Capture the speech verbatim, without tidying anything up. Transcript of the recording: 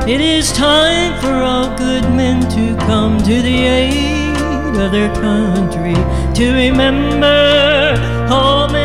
It is time for all good men to come to the aid of their country, to remember all men